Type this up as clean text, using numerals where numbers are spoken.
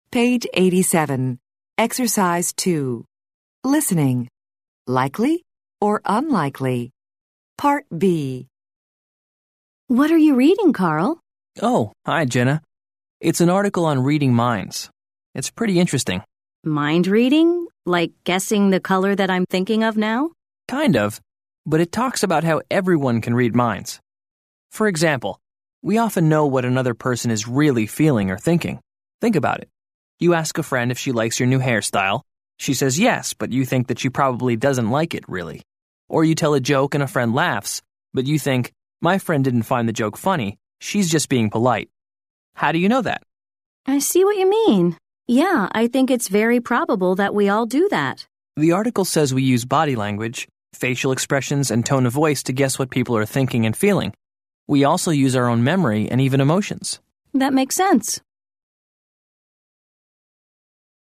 Page 87. Exercise 2. Listening. Likely or unlikely? Part B. What are you reading, Carl? Oh, hi, Jenna. It's an article on reading minds. It's pretty interesting. Mind reading? Like guessing the color that I'm thinking of now? Kind of, but it talks about how everyone can read minds. For example, we often know what another person is really feeling or thinking. Think about it. You ask a friend if she likes your new hairstyle. She says yes, but you think that she probably doesn't like it, really. Or you tell a joke and a friend laughs, but you think, my friend didn't find the joke funny, she's just being polite. How do you know that? I see what you mean. Yeah, I think it's very probable that we all do that. The article says we use body language, facial expressions, and tone of voice to guess what people are thinking and feeling. We also use our own memory and even emotions. That makes sense.